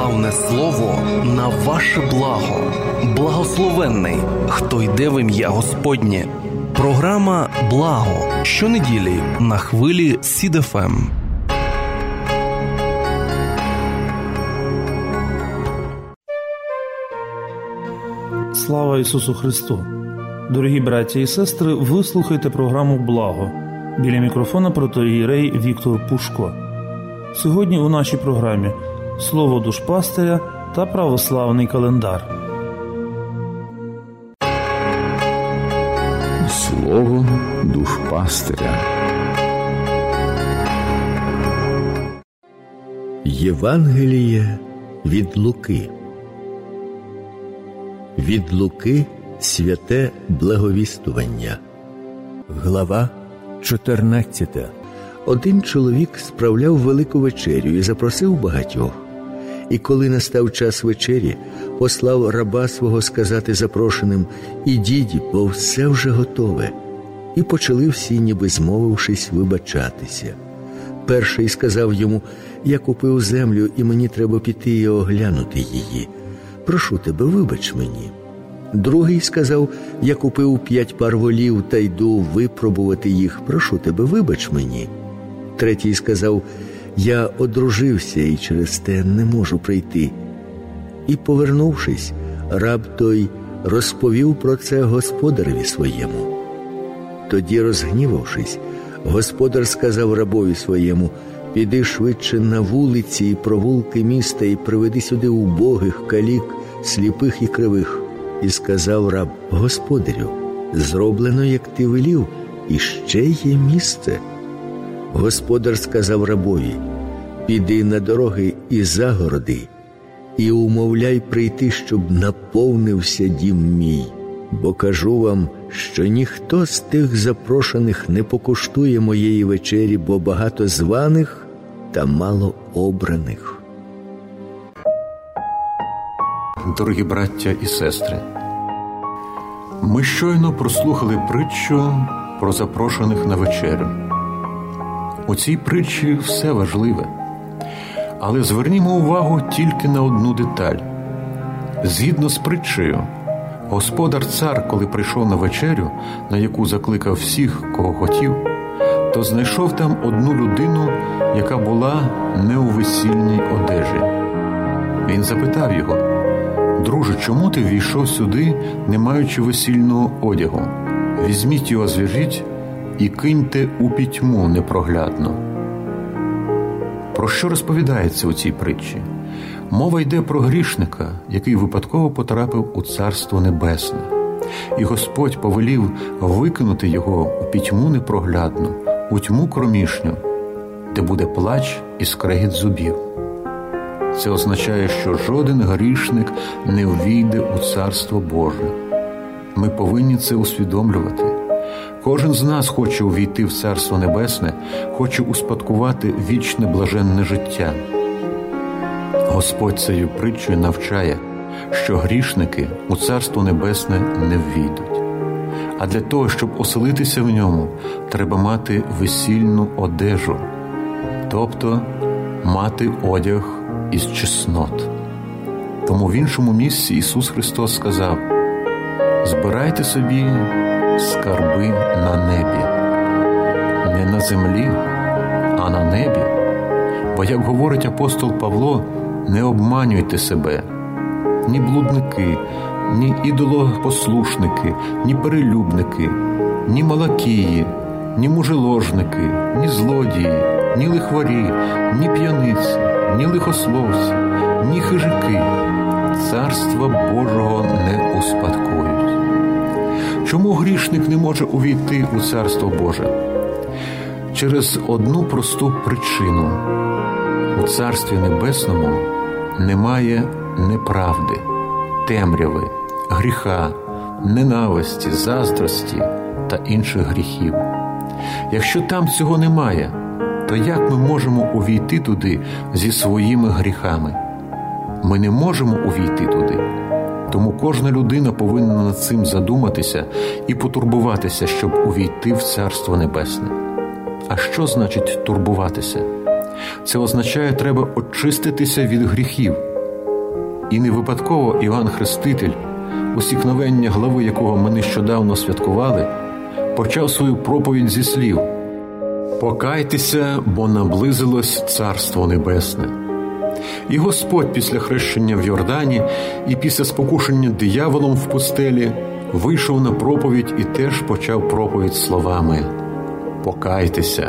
славне слово на ваше благо. Благословенний, хто йде в ім'я Господнє. Програма «Благо» щонеділі на хвилі СІД ФМ. Слава Ісусу Христу! Дорогі браті і сестри, ви слухаєте програму «Благо». Біля мікрофона протоієрей Віктор Пушко. Сьогодні у нашій програмі «Слово душпастиря» та православний календар. Слово душпастиря. Євангеліє від Луки. Від Луки святе благовістування. Глава 14. Один чоловік справляв велику вечерю і запросив багатьох. І коли настав час вечері, послав раба свого сказати запрошеним: «Ідіть, бо все вже готове». І почали всі, ніби змовившись, вибачатися. Перший сказав йому: «Я купив землю, і мені треба піти і оглянути її. Прошу тебе, вибач мені». Другий сказав: «Я купив 5 пар волів та йду випробувати їх. Прошу тебе, вибач мені». Третій сказав: «Я одружився і через те не можу прийти». І, повернувшись, раб той розповів про це господареві своєму. Тоді, розгнівавшись, господар сказав рабові своєму: «Піди швидше на вулиці і провулки міста і приведи сюди убогих, калік, сліпих і кривих». І сказав раб: «Господарю, зроблено, як ти велів, і ще є місце». Господар сказав рабові: «Піди на дороги і загороди, і умовляй прийти, щоб наповнився дім мій. Бо кажу вам, що ніхто з тих запрошених не покуштує моєї вечері, бо багато званих та мало обраних». Дорогі браття і сестри, ми щойно прослухали притчу про запрошених на вечерю. У цій притчі все важливе, але звернімо увагу тільки на одну деталь. Згідно з притчею, господар-цар, коли прийшов на вечерю, на яку закликав всіх, кого хотів, то знайшов там одну людину, яка була не у весільній одежі. Він запитав його: «Друже, чому ти ввійшов сюди, не маючи весільного одягу? Візьміть його, зв'яжіть і киньте у пітьму непроглядну». Про що розповідається у цій притчі? Мова йде про грішника, який випадково потрапив у Царство Небесне. І Господь повелів викинути його у пітьму непроглядну, у тьму кромішню, де буде плач і скрегіт зубів. Це означає, що жоден грішник не ввійде у Царство Боже. Ми повинні це усвідомлювати. Кожен з нас хоче увійти в Царство Небесне, хоче успадкувати вічне блаженне життя. Господь цією притчею навчає, що грішники у Царство Небесне не ввійдуть. А для того, щоб оселитися в ньому, треба мати весільну одежу, тобто мати одяг із чеснот. Тому в іншому місці Ісус Христос сказав: «Збирайте собі скарби на небі, не на землі, а на небі. Бо, як говорить апостол Павло, не обманюйте себе. Ні блудники, ні ідолопослушники, ні перелюбники, ні малакії, ні мужеложники, ні злодії, ні лихварі, ні п'яниці, ні лихословці, ні хижаки Царства Божого не успадкують». Чому грішник не може увійти у Царство Боже? Через одну просту причину. У Царстві Небесному немає неправди, темряви, гріха, ненависті, заздрості та інших гріхів. Якщо там цього немає, то як ми можемо увійти туди зі своїми гріхами? Ми не можемо увійти туди. Тому кожна людина повинна над цим задуматися і потурбуватися, щоб увійти в Царство Небесне. А що значить турбуватися? Це означає, треба очиститися від гріхів, І не випадково Іоанн Хреститель, усікновення глави якого ми нещодавно святкували, почав свою проповідь зі слів: «Покайтеся, бо наблизилось Царство Небесне». І Господь після хрещення в Йордані і після спокушення дияволом в пустелі вийшов на проповідь і теж почав проповідь словами «Покайтеся».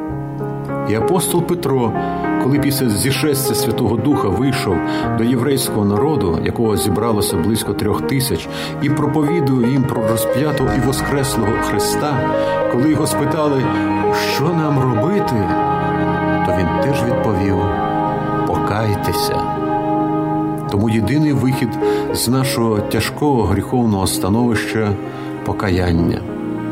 І апостол Петро, коли після зішестя Святого Духа вийшов до єврейського народу, якого зібралося близько 3000, і проповідував їм про розп'ятого і воскреслого Христа, коли його спитали, що нам робити, то він теж відповів: «Покайтеся». Тому єдиний вихід з нашого тяжкого гріховного становища – покаяння.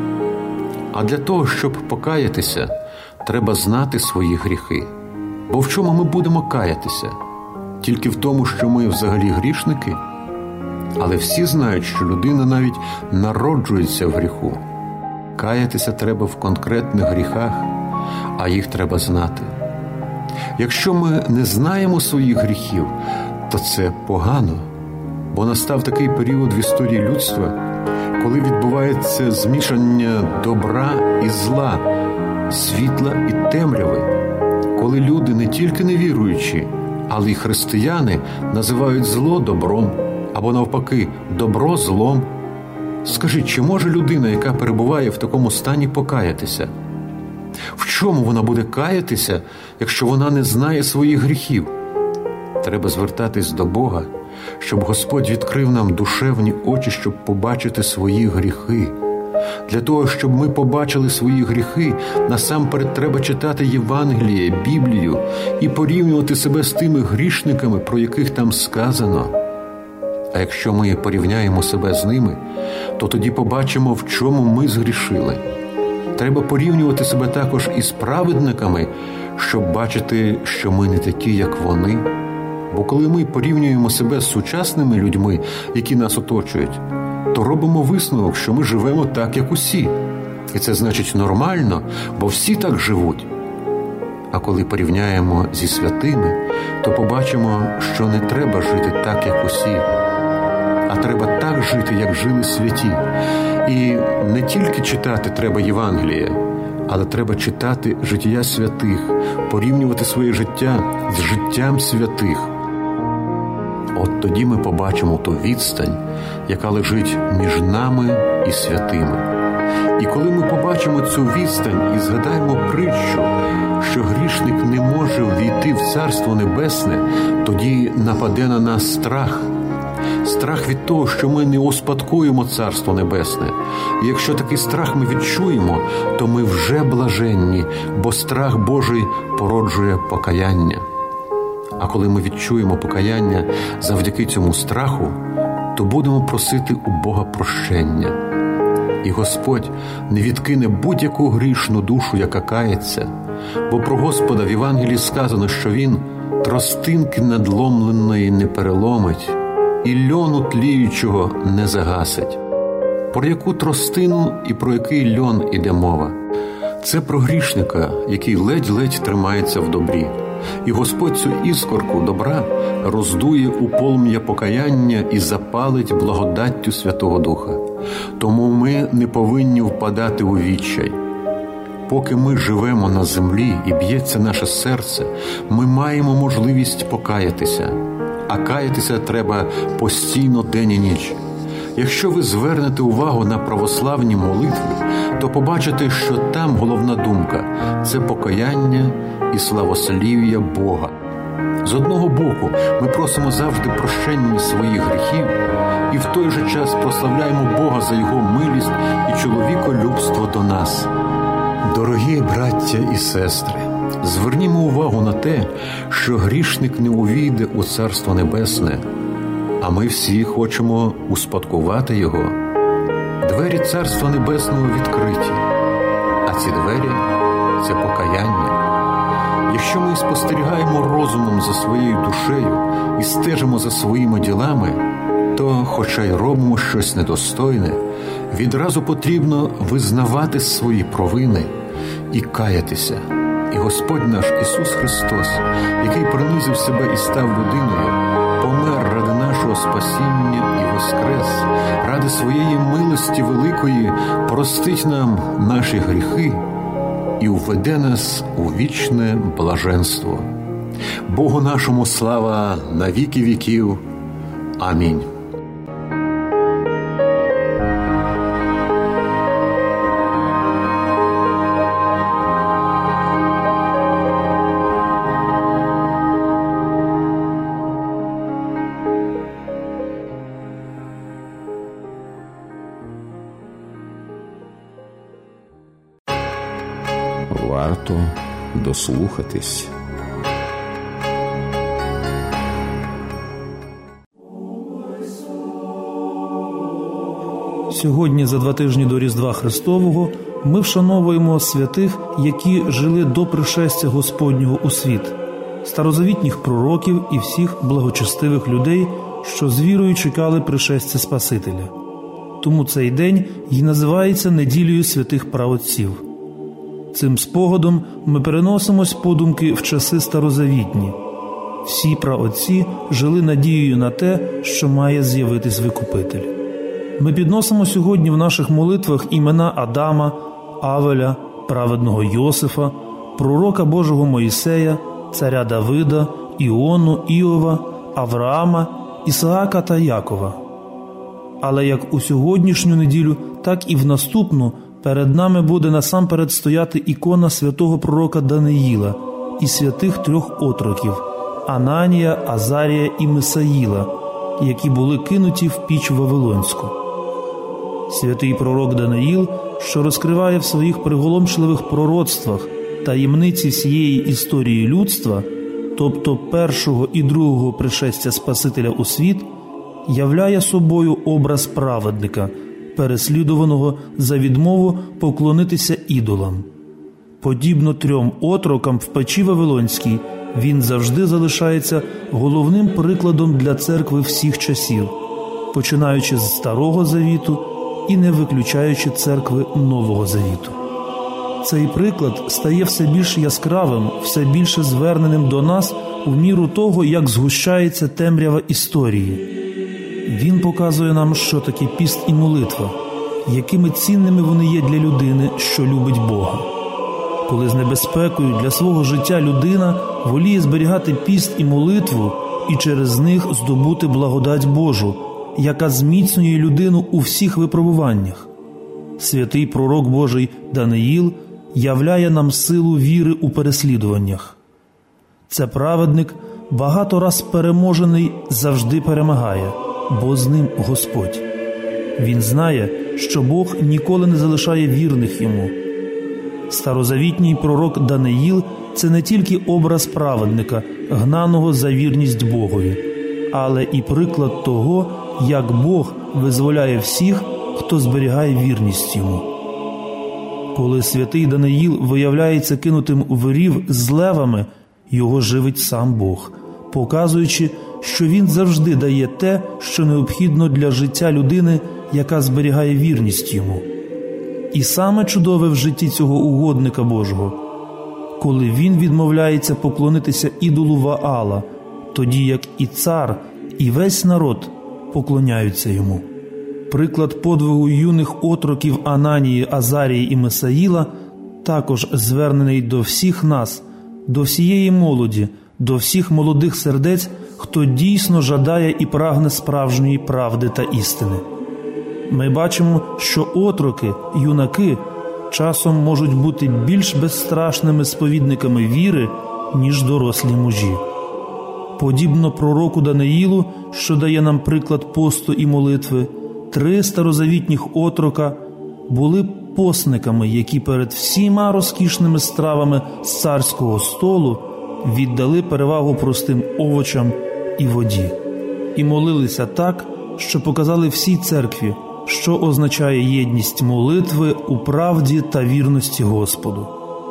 А для того, щоб покаятися, треба знати свої гріхи. Бо в чому ми будемо каятися? Тільки в тому, що ми взагалі грішники? Але всі знають, що людина навіть народжується в гріху. Каятися треба в конкретних гріхах, а їх треба знати. Якщо ми не знаємо своїх гріхів, то це погано, бо настав такий період в історії людства, коли відбувається змішання добра і зла, світла і темряви, коли люди не тільки невіруючі, але й християни називають зло добром, або навпаки, добро злом. Скажіть, чи може людина, яка перебуває в такому стані, покаятися? В чому вона буде каятися, якщо вона не знає своїх гріхів? Треба звертатись до Бога, щоб Господь відкрив нам душевні очі, щоб побачити свої гріхи. Для того, щоб ми побачили свої гріхи, насамперед треба читати Євангеліє, Біблію і порівнювати себе з тими грішниками, про яких там сказано. А якщо ми порівняємо себе з ними, то тоді побачимо, в чому ми згрішили. Треба порівнювати себе також із праведниками, щоб бачити, що ми не такі, як вони. Бо коли ми порівнюємо себе з сучасними людьми, які нас оточують, то робимо висновок, що ми живемо так, як усі. І це значить нормально, бо всі так живуть. А коли порівняємо зі святими, то побачимо, що не треба жити так, як усі, а треба так жити, як жили святі. І не тільки читати треба Євангеліє, але треба читати життя святих, порівнювати своє життя з життям святих. От тоді ми побачимо ту відстань, яка лежить між нами і святими. І коли ми побачимо цю відстань і згадаємо притчу, що грішник не може ввійти в Царство Небесне, тоді нападе на нас страх. Страх від того, що ми не успадкуємо Царство Небесне. І якщо такий страх ми відчуємо, то ми вже блаженні, бо страх Божий породжує покаяння. А коли ми відчуємо покаяння завдяки цьому страху, то будемо просити у Бога прощення. І Господь не відкине будь-яку грішну душу, яка кається, бо про Господа в Євангелії сказано, що Він тростинки надломленої не переломить і льону тліючого не загасить. Про яку тростину і про який льон іде мова? Це про грішника, який ледь-ледь тримається в добрі. І Господь цю іскорку добра роздує у полум'я покаяння і запалить благодаттю Святого Духа. Тому ми не повинні впадати у відчай. Поки ми живемо на землі і б'ється наше серце, ми маємо можливість покаятися. А каятися треба постійно день і ніч. Якщо ви звернете увагу на православні молитви, то побачите, що там головна думка – це покаяння і славослів'я Бога. З одного боку, ми просимо завжди прощення своїх гріхів і в той же час прославляємо Бога за Його милість і чоловіколюбство до нас. Дорогі браття і сестри, звернімо увагу на те, що грішник не увійде у Царство Небесне, а ми всі хочемо успадкувати його. Двері Царства Небесного відкриті, а ці двері – це покаяння. Якщо ми спостерігаємо розумом за своєю душею і стежимо за своїми ділами, то, хоча й робимо щось недостойне, відразу потрібно визнавати свої провини і каятися. І Господь наш Ісус Христос, який принизив себе і став людиною, помер ради нас, нашого спасіння і воскрес, ради своєї милості великої простить нам наші гріхи і уведе нас у вічне блаженство. Богу нашому слава на віки віків. Амінь. Варто дослухатись. Сьогодні, за 2 тижні до Різдва Христового, ми вшановуємо святих, які жили до пришестя Господнього у світ, старозавітніх пророків і всіх благочестивих людей, що з вірою чекали пришестя Спасителя. Тому цей день і називається неділею святих праотців. Цим спогадом ми переносимось подумки в часи старозавітні. Всі праотці жили надією на те, що має з'явитись Викупитель. Ми підносимо сьогодні в наших молитвах імена Адама, Авеля, праведного Йосифа, пророка Божого Моїсея, царя Давида, Іону, Іова, Авраама, Ісаака та Якова. Але як у сьогоднішню неділю, так і в наступну перед нами буде насамперед стояти ікона святого пророка Даниїла і святих 3 отроків – Ананія, Азарія і Мисаїла, які були кинуті в піч Вавилонську. Святий пророк Даниїл, що розкриває в своїх приголомшливих пророцтвах таємниці всієї історії людства, тобто першого і другого пришестя Спасителя у світ, являє собою образ праведника, переслідуваного за відмову поклонитися ідолам. Подібно 3 отрокам в печі Вавилонській, він завжди залишається головним прикладом для церкви всіх часів, починаючи з Старого Завіту і не виключаючи церкви Нового Завіту. Цей приклад стає все більш яскравим, все більше зверненим до нас в міру того, як згущається темрява історії. Він показує нам, що таке піст і молитва, якими цінними вони є для людини, що любить Бога. Коли з небезпекою для свого життя людина воліє зберігати піст і молитву і через них здобути благодать Божу, яка зміцнює людину у всіх випробуваннях. Святий пророк Божий Даниїл являє нам силу віри у переслідуваннях. Це праведник, багато раз переможений, завжди перемагає, бо з ним Господь. Він знає, що Бог ніколи не залишає вірних йому. Старозавітній пророк Даниїл – це не тільки образ праведника, гнаного за вірність Богові, але і приклад того, як Бог визволяє всіх, хто зберігає вірність йому. Коли святий Даниїл виявляється кинутим в рів з левами, його живить сам Бог, показуючи, що він завжди дає те, що необхідно для життя людини, яка зберігає вірність йому. І саме чудове в житті цього угодника Божого, коли він відмовляється поклонитися ідолу Ваала, тоді як і цар, і весь народ поклоняються йому. Приклад подвигу юних отроків Ананії, Азарії і Мисаїла також звернений до всіх нас, до всієї молоді, до всіх молодих сердець, хто дійсно жадає і прагне справжньої правди та істини. Ми бачимо, що отроки, юнаки, часом можуть бути більш безстрашними сповідниками віри, ніж дорослі мужі. Подібно пророку Даниїлу, що дає нам приклад посту і молитви, 3 старозавітніх отрока були постниками, які перед всіма розкішними стравами з царського столу віддали перевагу простим овочам і воді. І молилися так, що показали всій церкві, що означає єдність молитви у правді та вірності Господу.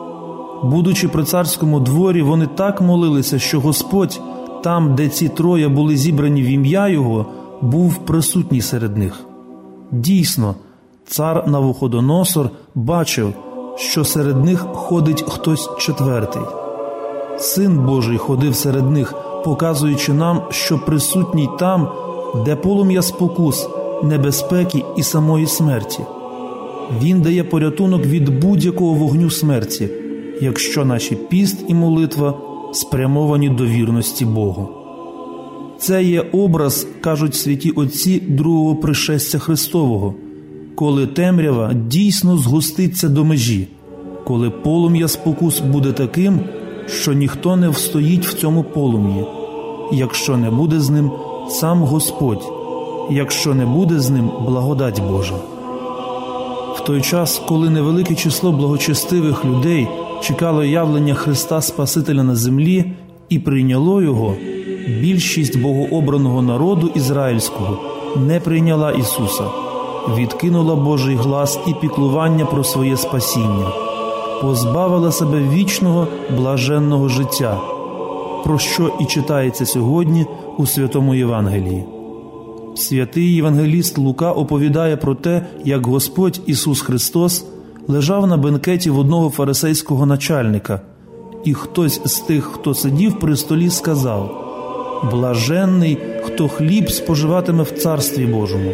Будучи при царському дворі, вони так молилися, що Господь, там, де ці 3 були зібрані в ім'я Його, був присутній серед них. Дійсно, цар Навуходоносор бачив, що серед них ходить хтось 4. Син Божий ходив серед них, показуючи нам, що присутній там де полум'я спокус, небезпеки і самої смерті. Він дає порятунок від будь-якого вогню смерті, якщо наші піст і молитва спрямовані до вірності Богу. Це є образ, кажуть святі отці, другого пришестя Христового, коли темрява дійсно згуститься до межі, коли полум'я спокус буде таким, що ніхто не встоїть в цьому полум'ї, якщо не буде з ним сам Господь, якщо не буде з ним благодать Божа. В той час, коли невелике число благочестивих людей чекало явлення Христа Спасителя на землі і прийняло Його, більшість богообраного народу ізраїльського не прийняла Ісуса, відкинула Божий глас і піклування про своє спасіння, позбавила себе вічного блаженного життя, про що і читається сьогодні у Святому Євангелії. Святий євангеліст Лука оповідає про те, як Господь Ісус Христос лежав на бенкеті в одного фарисейського начальника, і хтось з тих, хто сидів при столі, сказав: «Блаженний, хто хліб споживатиме в Царстві Божому».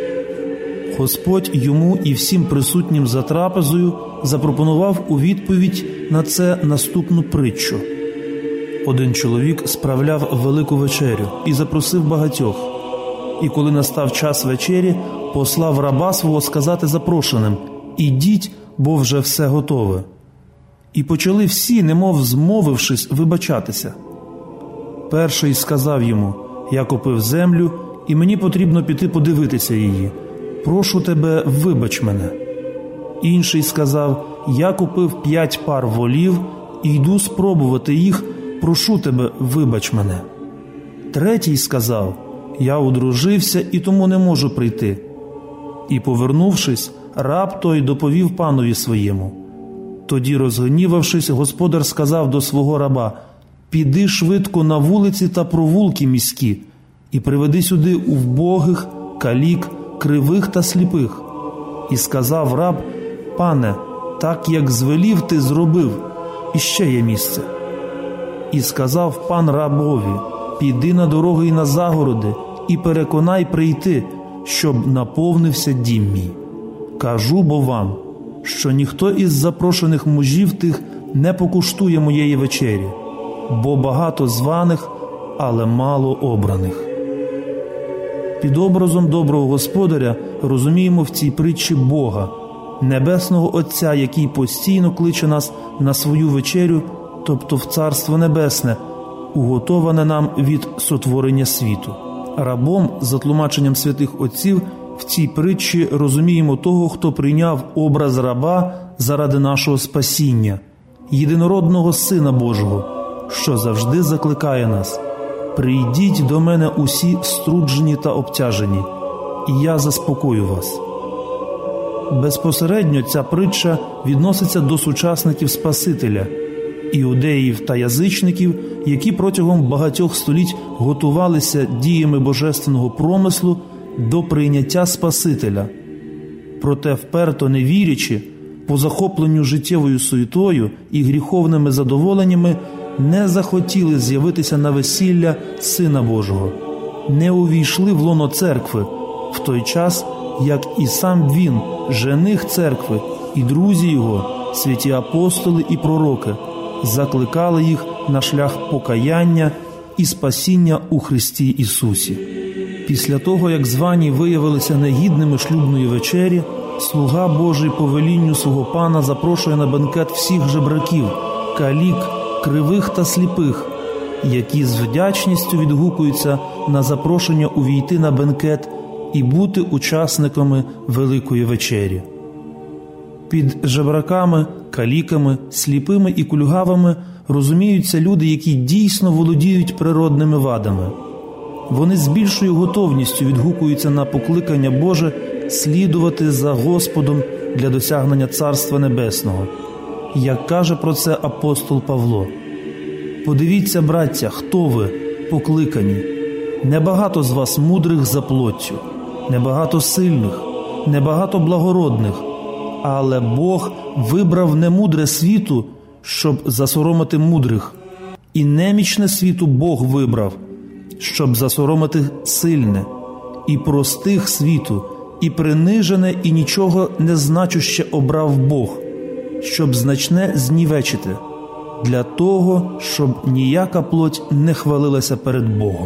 Господь йому і всім присутнім за трапезою запропонував у відповідь на це наступну притчу. Один чоловік справляв велику вечерю і запросив багатьох. І коли настав час вечері, послав раба свого сказати запрошеним: «Ідіть, бо вже все готове». І почали всі, немов змовившись, вибачатися. Перший сказав йому: «Я купив землю, і мені потрібно піти подивитися її. Прошу тебе, вибач мене». Інший сказав: «Я купив 5 пар волів і йду спробувати їх. Прошу тебе, вибач мене». Третій сказав: «Я одружився і тому не можу прийти». І, повернувшись, раб той доповів панові своєму. Тоді, розгнівавшись, господар сказав до свого раба: «Піди швидко на вулиці та провулки міські і приведи сюди вбогих, калік, кривих та сліпих». І сказав раб: «Пане, так як звелів, ти зробив, і ще є місце». І сказав пан рабові: «Піди на дороги і на загороди, і переконай прийти, щоб наповнився дім мій. Кажу бо вам, що ніхто із запрошених мужів тих не покуштує моєї вечері, бо багато званих, але мало обраних». Під образом доброго господаря розуміємо в цій притчі Бога, Небесного Отця, який постійно кличе нас на свою вечерю, тобто в Царство Небесне, уготоване нам від сотворення світу. Рабом, за тлумаченням святих отців, в цій притчі розуміємо того, хто прийняв образ раба заради нашого спасіння, єдинородного Сина Божого, що завжди закликає нас: «Прийдіть до мене усі струджені та обтяжені, і я заспокою вас». Безпосередньо ця притча відноситься до сучасників Спасителя, іудеїв та язичників, які протягом багатьох століть готувалися діями божественного промислу до прийняття Спасителя. Проте, вперто не вірячи, по захопленню життєвою суєтою і гріховними задоволеннями, не захотіли з'явитися на весілля Сина Божого, не увійшли в лоно церкви, в той час, як і сам Він, жених церкви, і друзі Його, святі апостоли і пророки, закликали їх на шлях покаяння і спасіння у Христі Ісусі. Після того, як звані виявилися негідними шлюбної вечері, слуга Божий по велінню свого пана запрошує на бенкет всіх жебраків, калік, кривих та сліпих, які з вдячністю відгукуються на запрошення увійти на бенкет і бути учасниками Великої вечері. Під жебраками, каліками, сліпими і кульгавими розуміються люди, які дійсно володіють природними вадами. Вони з більшою готовністю відгукуються на покликання Боже слідувати за Господом для досягнення Царства Небесного, як каже про це апостол Павло. «Подивіться, браття, хто ви, покликані. Небагато з вас мудрих за плоттю, небагато сильних, небагато благородних, але Бог вибрав немудре світу, щоб засоромити мудрих, і немічне світу Бог вибрав, щоб засоромити сильне. і простих світу, і принижене, і нічого не значуще обрав Бог, щоб значне знівечити, для того, щоб ніяка плоть не хвалилася перед Богом.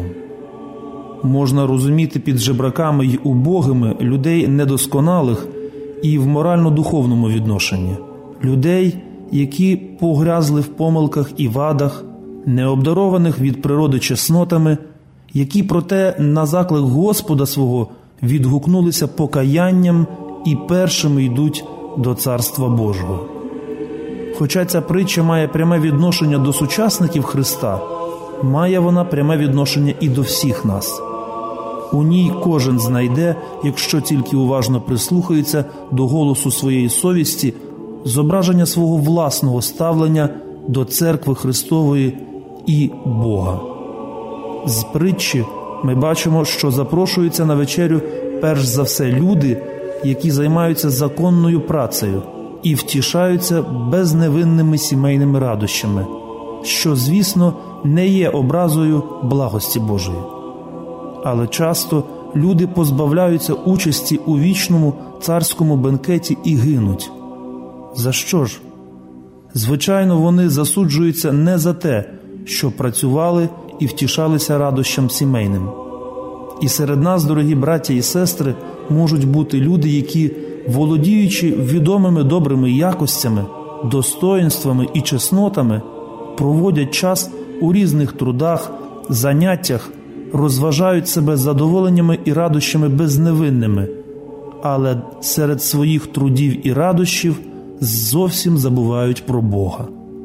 Можна розуміти під жебраками й убогими людей недосконалих і в морально-духовному відношенні. Людей, які погрязли в помилках і вадах, необдарованих від природи чеснотами, які проте на заклик Господа свого відгукнулися покаянням і першими йдуть до Царства Божого. Хоча ця притча має пряме відношення до сучасників Христа, має вона пряме відношення і до всіх нас. У ній кожен знайде, якщо тільки уважно прислухається до голосу своєї совісті, зображення свого власного ставлення до Церкви Христової і Бога. З притчі ми бачимо, що запрошуються на вечерю перш за все люди, які займаються законною працею і втішаються безневинними сімейними радощами, що, звісно, не є образою благості Божої. Але часто люди позбавляються участі у вічному царському бенкеті і гинуть. За що ж? Звичайно, вони засуджуються не за те, що працювали і втішалися радощам сімейним. І серед нас, дорогі браття і сестри, можуть бути люди, які, володіючи відомими добрими якостями, достоїнствами і чеснотами, проводять час у різних трудах, заняттях, розважають себе задоволеннями і радощами безневинними, але серед своїх трудів і радощів зовсім забувають про Бога.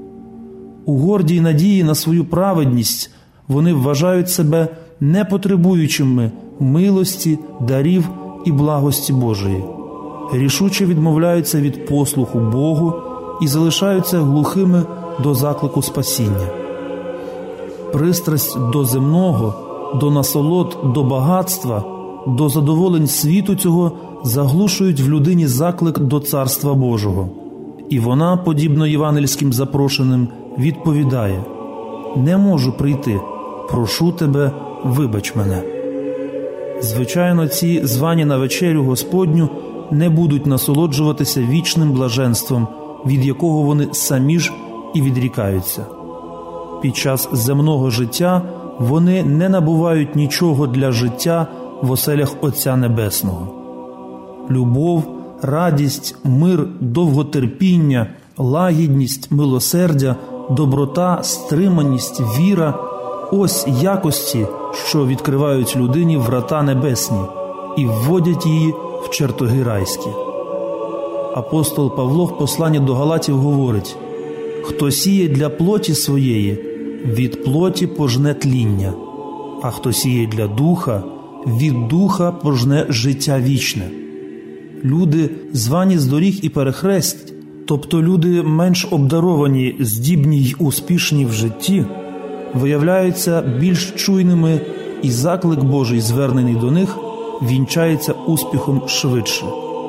У гордій надії на свою праведність вони вважають себе непотребуючими милості, дарів і благості Божої, рішуче відмовляються від послуху Богу і залишаються глухими до заклику спасіння. Пристрасть до земного, до насолод, до багатства, до задоволень світу цього заглушують в людині заклик до Царства Божого. І вона, подібно євангельським запрошеним, відповідає: «Не можу прийти, прошу тебе, вибач мене». Звичайно, ці звані на вечерю Господню не будуть насолоджуватися вічним блаженством, від якого вони самі ж і відрікаються. Під час земного життя вони не набувають нічого для життя в оселях Отця Небесного. Любов, радість, мир, довготерпіння, лагідність, милосердя, доброта, стриманість, віра – ось якості, що відкривають людині врата небесні і вводять її в чертоги райські. Апостол Павло в посланні до Галатів говорить: «Хто сіє для плоті своєї, від плоті пожне тління, а хто сіє для духа, від духа пожне життя вічне». Люди, звані з доріг і перехресть, тобто люди менш обдаровані, здібні й успішні в житті, виявляються більш чуйними, і заклик Божий, звернений до них, вінчається успіхом швидше.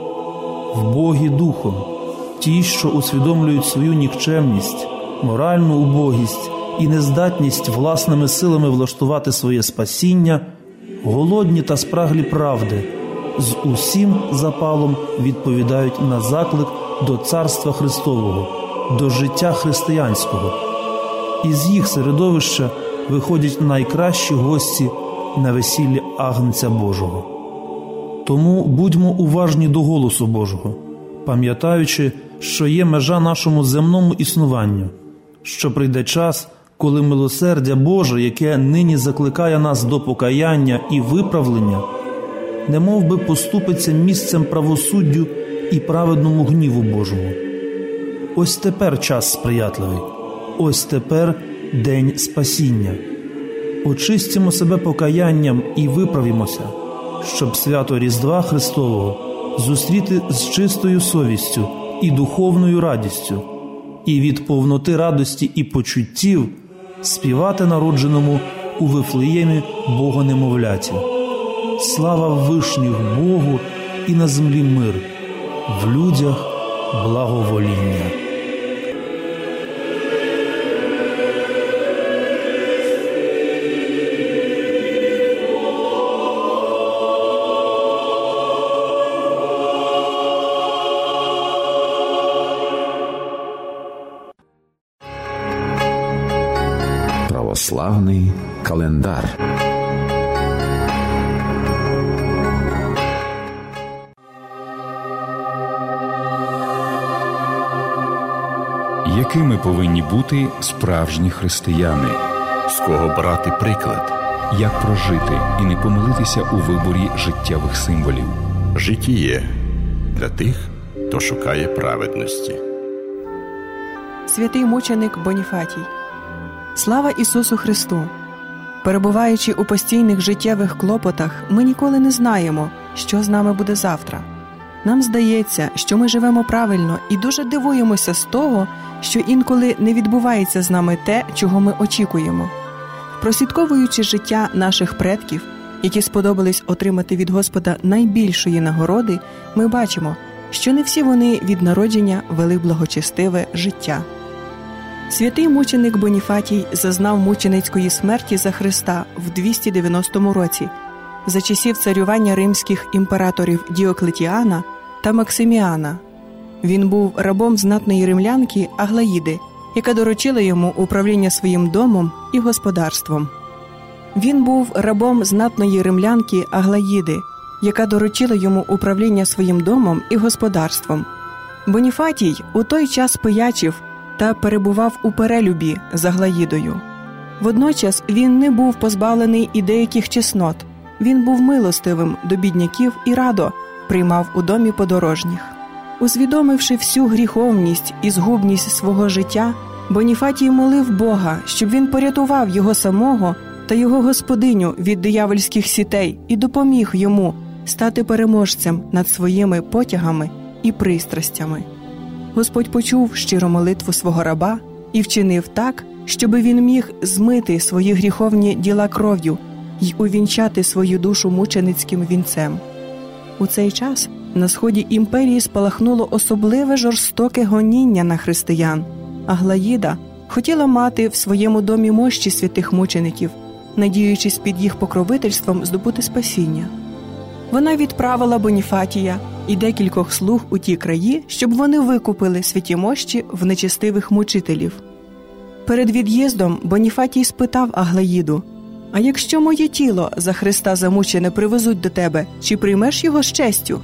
Вбогі духом, ті, що усвідомлюють свою нікчемність, моральну убогість і нездатність власними силами влаштувати своє спасіння, голодні та спраглі правди, з усім запалом відповідають на заклик до Царства Христового, до життя християнського. Із їх середовища виходять найкращі гості на весіллі Агнця Божого. Тому будьмо уважні до голосу Божого, пам'ятаючи, що є межа нашому земному існуванню, що прийде час, коли милосердя Боже, яке нині закликає нас до покаяння і виправлення, немов би поступиться місцем правосуддю і праведному гніву Божому. Ось тепер час сприятливий, ось тепер день спасіння. Очистимо себе покаянням і виправімося, щоб свято Різдва Христового зустріти з чистою совістю і духовною радістю, і від повноти радості і почуттів співати народженому у Вифлеємі Богонемовляті. Слава вишніх Богу і на землі мир, в людях благовоління. державний календар. Якими повинні бути справжні християни? З кого брати приклад? Як прожити і не помилитися у виборі життєвих символів? Житіє для тих, хто шукає праведності. Святий мученик Боніфатій. Слава Ісусу Христу! Перебуваючи у постійних життєвих клопотах, ми ніколи не знаємо, що з нами буде завтра. Нам здається, що ми живемо правильно і дуже дивуємося з того, що інколи не відбувається з нами те, чого ми очікуємо. Прослідковуючи життя наших предків, які сподобались отримати від Господа найбільшої нагороди, ми бачимо, що не всі вони від народження вели благочестиве життя. Святий мученик Боніфатій зазнав мученицької смерті за Христа в 290 році, за часів царювання римських імператорів Діоклетіана та Максиміана. Він був рабом знатної римлянки Аглаїди, яка доручила йому управління своїм домом і господарством. Він був рабом знатної римлянки Аглаїди, яка доручила йому управління своїм домом і господарством. Боніфатій у той час пиячив та перебував у перелюбі з Аглаїдою. Водночас він не був позбавлений і деяких чеснот. Він був милостивим до бідняків і радо приймав у домі подорожніх. Усвідомивши всю гріховність і згубність свого життя, Боніфатій молив Бога, щоб він порятував його самого та його господиню від диявольських сітей і допоміг йому стати переможцем над своїми потягами і пристрастями. Господь почув щиру молитву свого раба і вчинив так, щоби він міг змити свої гріховні діла кров'ю й увінчати свою душу мученицьким вінцем. У цей час на сході імперії спалахнуло особливе жорстоке гоніння на християн. Аглаїда хотіла мати в своєму домі мощі святих мучеників, надіючись під їх покровительством здобути спасіння. Вона відправила Боніфатія і декількох слуг у ті краї, щоб вони викупили святі мощі в нечестивих мучителів. Перед від'їздом Боніфатій спитав Аглаїду: «А якщо моє тіло за Христа замучене привезуть до тебе, чи приймеш його з честю?»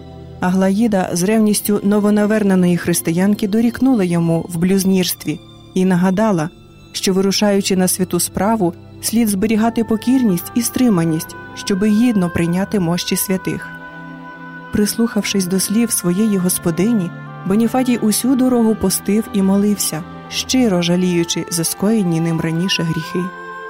Аглаїда з ревністю новонаверненої християнки дорікнула йому в блюзнірстві і нагадала, що, вирушаючи на святу справу, слід зберігати покірність і стриманість, щоби гідно прийняти мощі святих. Прислухавшись до слів своєї господині, Боніфатій усю дорогу постив і молився, щиро жаліючи за скоєні ним раніше гріхи.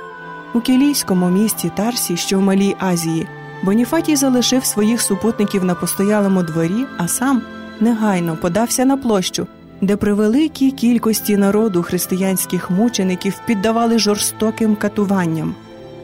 У кілійському місті Тарсі, що в Малій Азії, Боніфатій залишив своїх супутників на постоялому дворі, а сам негайно подався на площу, де при великій кількості народу християнських мучеників піддавали жорстоким катуванням.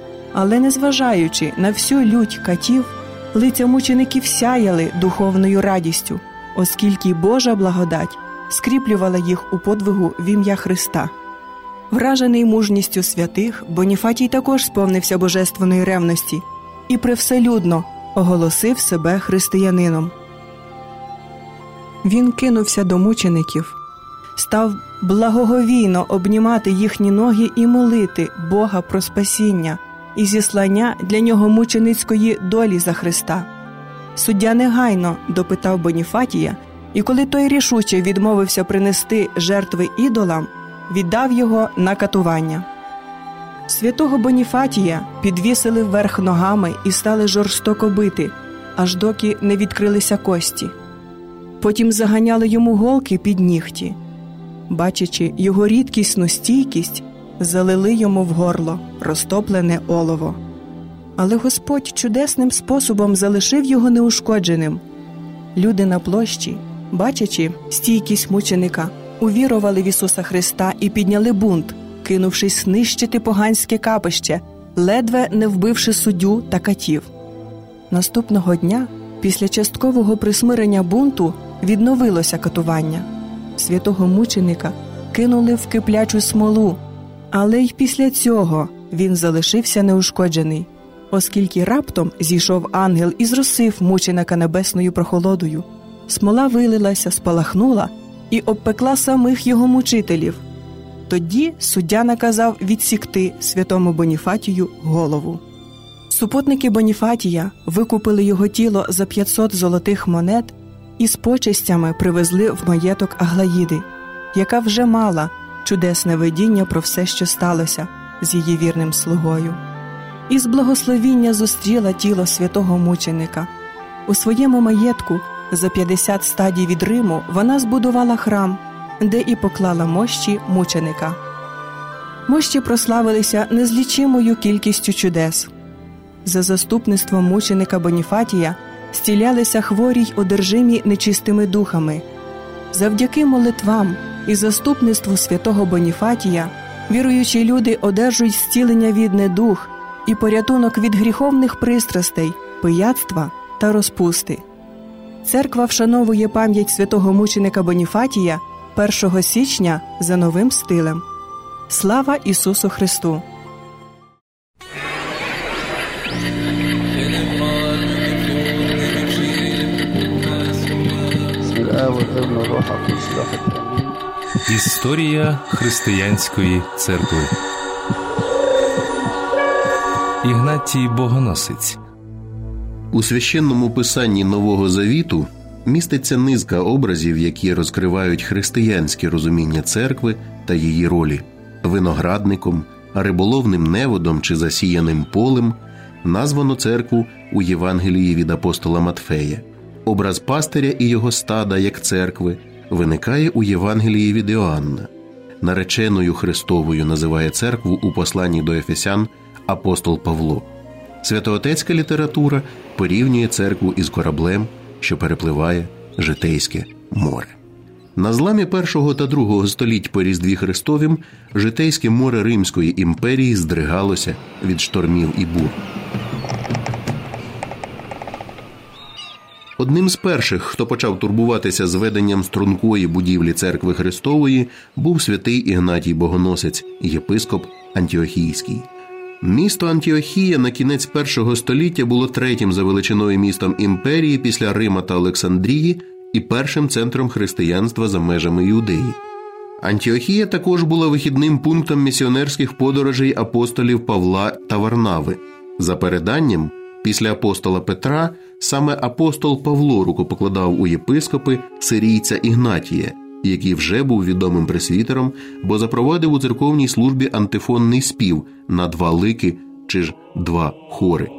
Але незважаючи на всю лють катів, лиця мучеників сяяли духовною радістю, оскільки Божа благодать скріплювала їх у подвигу в ім'я Христа. Вражений мужністю святих, Боніфатій також сповнився божественної ревності і привселюдно оголосив себе християнином. Він кинувся до мучеників, став благоговійно обнімати їхні ноги і молити Бога про спасіння і зіслання для нього мученицької долі за Христа. Суддя негайно допитав Боніфатія, і коли той рішуче відмовився принести жертви ідолам, віддав його на катування. Святого Боніфатія підвісили вверх ногами і стали жорстоко бити, аж доки не відкрилися кості. Потім заганяли йому голки під нігті. Бачачи його рідкісну стійкість, залили йому в горло розтоплене олово. Але Господь чудесним способом залишив його неушкодженим. Люди на площі, бачачи стійкість мученика, увірували в Ісуса Христа і підняли бунт, кинувшись нищити поганське капище, ледве не вбивши суддю та катів. Наступного дня, після часткового присмирення бунту, відновилося катування. Святого мученика кинули в киплячу смолу, але й після цього він залишився неушкоджений, оскільки раптом зійшов ангел і зросив мученика небесною прохолодою. Смола вилилася, спалахнула і обпекла самих його мучителів. Тоді суддя наказав відсікти святому Боніфатію голову. Супутники Боніфатія викупили його тіло за 500 золотих монет і з почестями привезли в маєток Аглаїди, яка вже мала чудесне видіння про все, що сталося з її вірним слугою. І з благословіння зустріла тіло святого мученика. У своєму маєтку за 50 стадій від Риму вона збудувала храм, де і поклала мощі мученика. Мощі прославилися незлічимою кількістю чудес. За заступництвом мученика Боніфатія зцілялися хворі й одержимі нечистими духами. Завдяки молитвам і заступництву святого Боніфатія віруючі люди одержують зцілення від недуг і порятунок від гріховних пристрастей, пияцтва та розпусти. Церква вшановує пам'ять святого мученика Боніфатія 1 січня за новим стилем. Слава Ісусу Христу! Історія християнської церкви. Ігнатій Богоносець. У священному писанні Нового Завіту міститься низка образів, які розкривають християнське розуміння церкви та її ролі. Виноградником, риболовним неводом чи засіяним полем названо церкву у Євангелії від апостола Матфея. Образ пастиря і його стада як церкви виникає у Євангелії від Іоанна. Нареченою Христовою називає церкву у посланні до Ефесян апостол Павло. Святоотецька література порівнює церкву із кораблем, що перепливає Житейське море. На зламі 1 та 2 століть по Різдві Христовім Житейське море Римської імперії здригалося від штормів і бур. Одним з перших, хто почав турбуватися зведенням стрункої будівлі церкви Христової, був святий Ігнатій Богоносець, єпископ Антіохійський. Місто Антіохія на кінець 1 століття було третім за величиною містом імперії після Рима та Олександрії і першим центром християнства за межами Юдеї. Антіохія також була вихідним пунктом місіонерських подорожей апостолів Павла та Варнави. За переданням, після апостола Петра саме апостол Павло рукопокладав у єпископи сирійця Ігнатія, який вже був відомим пресвітером, бо запровадив у церковній службі антифонний спів на 2 лики чи ж 2 хори.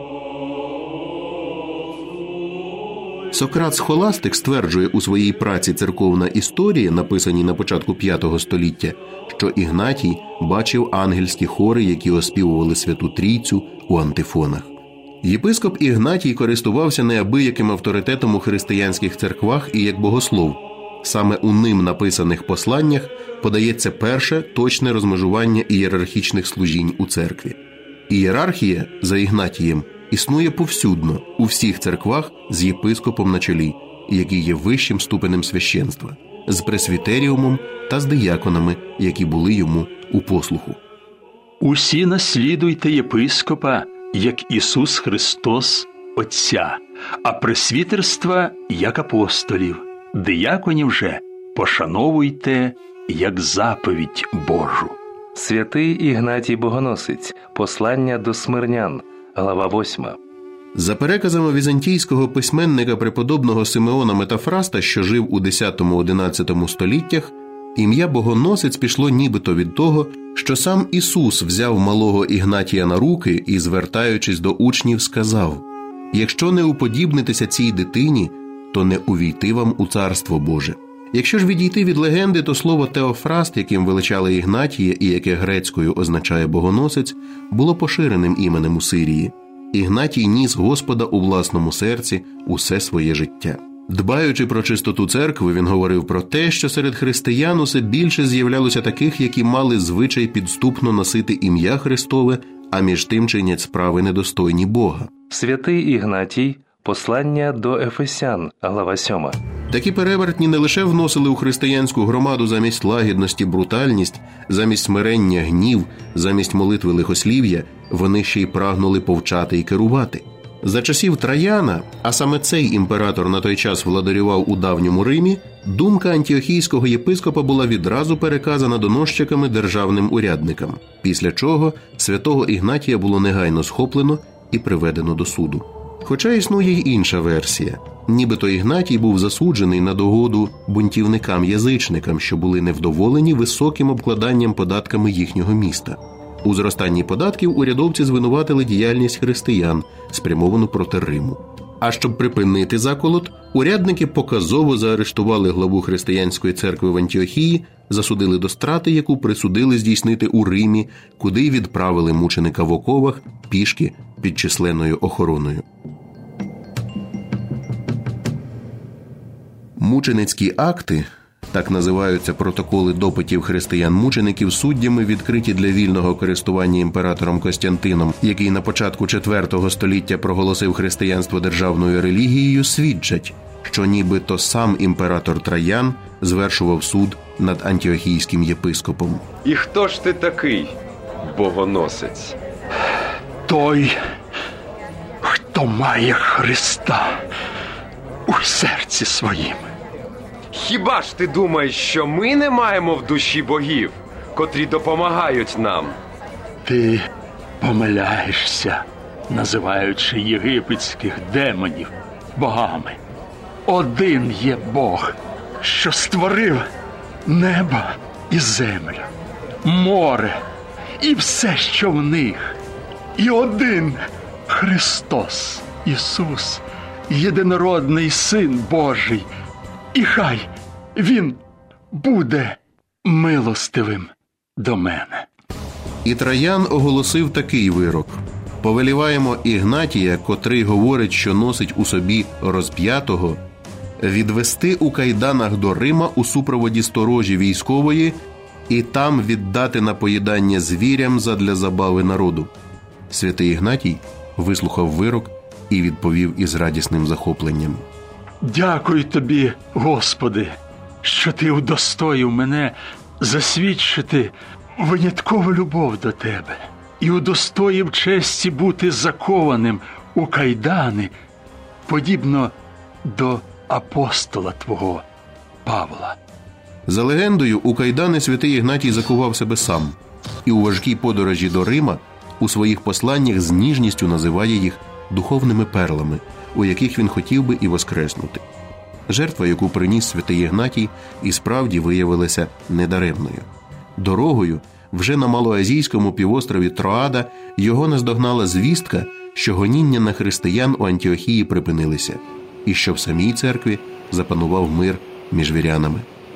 Сократ Схоластик стверджує у своїй праці «Церковна історія», написаній на початку 5 століття, що Ігнатій бачив ангельські хори, які оспівували Святу Трійцю у антифонах. Єпископ Ігнатій користувався неабияким авторитетом у християнських церквах і як богослов. Саме у ним написаних посланнях подається перше точне розмежування ієрархічних служінь у церкві. Ієрархія, за Ігнатієм, існує повсюдно, у всіх церквах з єпископом на чолі, який є вищим ступенем священства, з пресвітеріумом та з дияконами, які були йому у послуху. «Усі наслідуйте єпископа, як Ісус Христос, Отця, а пресвітерства, як апостолів, дияконів же пошановуйте, як заповідь Божу». Святий Ігнатій Богоносець. Послання до смирнян. Глава 8. За переказами візантійського письменника преподобного Симеона Метафраста, що жив у 10-11 століттях, ім'я Богоносець пішло нібито від того, що сам Ісус взяв малого Ігнатія на руки і, звертаючись до учнів, сказав: «Якщо не уподібнитеся цій дитині, то не увійти вам у Царство Боже». Якщо ж відійти від легенди, то слово «теофраст», яким величали Ігнатія і яке грецькою означає «богоносець», було поширеним іменем у Сирії. Ігнатій ніс Господа у власному серці усе своє життя. Дбаючи про чистоту церкви, він говорив про те, що серед християн усе більше з'являлося таких, які мали звичай підступно носити ім'я Христове, а між тим чинять справи недостойні Бога. Святий Ігнатій. Послання до Ефесян. Глава 7. Такі перевертні не лише вносили у християнську громаду замість лагідності брутальність, замість смирення гнів, замість молитви лихослів'я, вони ще й прагнули повчати і керувати. За часів Траяна, а саме цей імператор на той час владарював у давньому Римі, Думка антіохійського єпископа була відразу переказана доносчиками державним урядникам, після чого святого Ігнатія було негайно схоплено і приведено до суду. Хоча існує й інша версія. Нібито Ігнатій був засуджений на догоду бунтівникам-язичникам, що були невдоволені високим обкладанням податками їхнього міста. У зростанні податків урядовці звинуватили діяльність християн, спрямовану проти Риму. А щоб припинити заколот, урядники показово заарештували главу християнської церкви в Антіохії, засудили до страти, яку присудили здійснити у Римі, куди й відправили мученика в оковах пішки під численною охороною. Мученицькі акти, так називаються протоколи допитів християн-мучеників суддями, відкриті для вільного користування імператором Костянтином, який на початку IV століття проголосив християнство державною релігією, свідчать, що нібито сам імператор Траян звершував суд над антіохійським єпископом. І хто ж ти такий, богоносець? Той, хто має Христа у серці своїм. Хіба ж ти думаєш, що ми не маємо в душі богів, котрі допомагають нам? Ти помиляєшся, називаючи єгипетських демонів богами. Один є Бог, що створив небо і землю, море і все, що в них. І один Христос, Ісус, єдинородний Син Божий. І хай Він буде милостивим до мене. І Траян оголосив такий вирок. Повеліваємо Ігнатія, котрий говорить, що носить у собі розп'ятого, відвести у кайданах до Рима у супроводі сторожі військової і там віддати на поїдання звірям задля забави народу. Святий Ігнатій вислухав вирок і відповів із радісним захопленням. Дякую тобі, Господи, що ти удостоїв мене засвідчити виняткову любов до тебе і удостоїв честі бути закованим у кайдани, подібно до апостола твого Павла. За легендою, у кайдани святий Ігнатій закував себе сам, і у важкій подорожі до Рима у своїх посланнях з ніжністю називає їх духовними перлами, у яких він хотів би і воскреснути. Жертва, яку приніс святий Ігнатій, і справді виявилася недаремною. Дорогою, вже на малоазійському півострові Троада, його наздогнала звістка, що гоніння на християн у Антіохії припинилися, і що в самій церкві запанував мир між вірянами.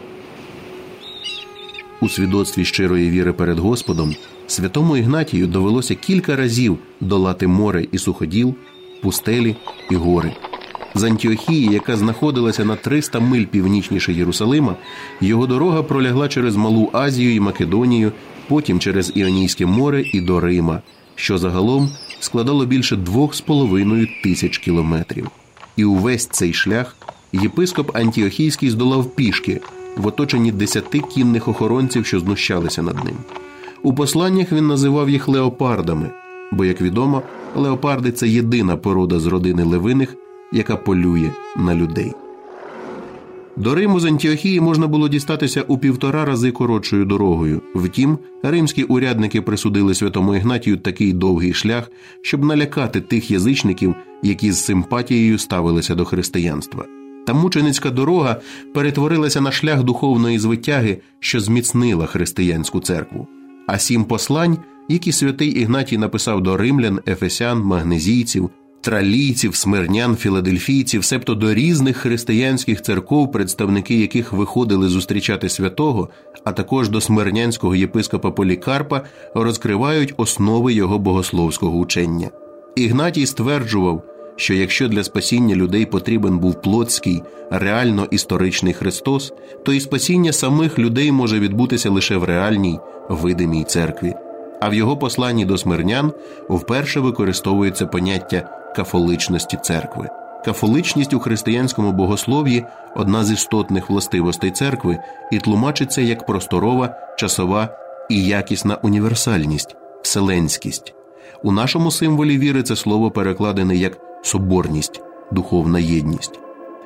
У свідоцтві щирої віри перед Господом святому Ігнатію довелося кілька разів долати море і суходіл, пустелі і гори. З Антіохії, яка знаходилася на 300 миль північніше Єрусалима, його дорога пролягла через Малу Азію і Македонію, потім через Іонійське море і до Рима, що загалом складало більше 2,5 тисяч кілометрів. І увесь цей шлях єпископ Антіохійський здолав пішки, в оточенні 10 кінних охоронців, що знущалися над ним. У посланнях він називав їх леопардами, бо, як відомо, леопарди – це єдина порода з родини левиних, яка полює на людей. До Риму з Антіохії можна було дістатися у 1,5 рази коротшою дорогою. Втім, римські урядники присудили святому Ігнатію такий довгий шлях, щоб налякати тих язичників, які з симпатією ставилися до християнства. Та мученицька дорога перетворилася на шлях духовної звитяги, що зміцнила християнську церкву. А 7 послань, які святий Ігнатій написав до римлян, ефесян, магнезійців, тралійців, смирнян, філадельфійців, себто до різних християнських церков, представники яких виходили зустрічати святого, а також до смирнянського єпископа Полікарпа, розкривають основи його богословського учення. Ігнатій стверджував, що якщо для спасіння людей потрібен був плотський, реально історичний Христос, то і спасіння самих людей може відбутися лише в реальній, видимій церкві. А в його посланні до смирнян вперше використовується поняття кафоличності церкви. Кафоличність у християнському богослов'ї – одна з істотних властивостей церкви і тлумачиться як просторова, часова і якісна універсальність, вселенськість. У нашому символі віри це слово перекладене як соборність, духовна єдність.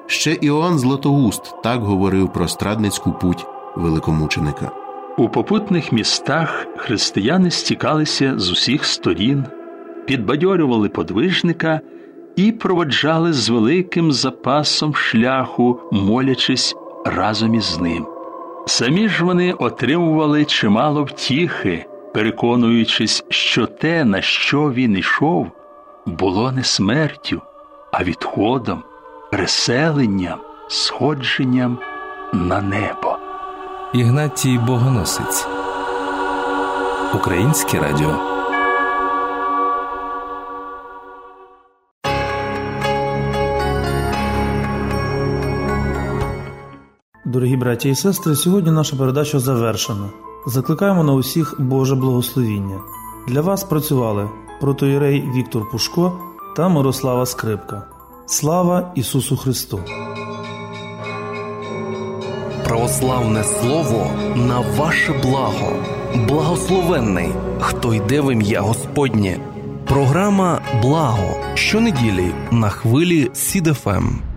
Ще Іоанн Златоуст так говорив про страдницьку путь великомученика. У попутних містах християни стікалися з усіх сторін, підбадьорювали подвижника і проводжали з великим запасом шляху, молячись разом із ним. Самі ж вони отримували чимало втіхи, переконуючись, що те, на що він ішов, було не смертю, а відходом, переселенням, сходженням на небо. Ігнатій Богоносець. Українське радіо. Дорогі браті і сестри, сьогодні наша передача завершена. Закликаємо на усіх Боже благословіння. Для вас працювали протоієрей Віктор Пушко та Мирослава Скрипка. Слава Ісусу Христу! Православне слово на ваше благо. Благословенний, хто йде в ім'я Господнє. Програма «Благо» щонеділі на хвилі СІД-ФМ.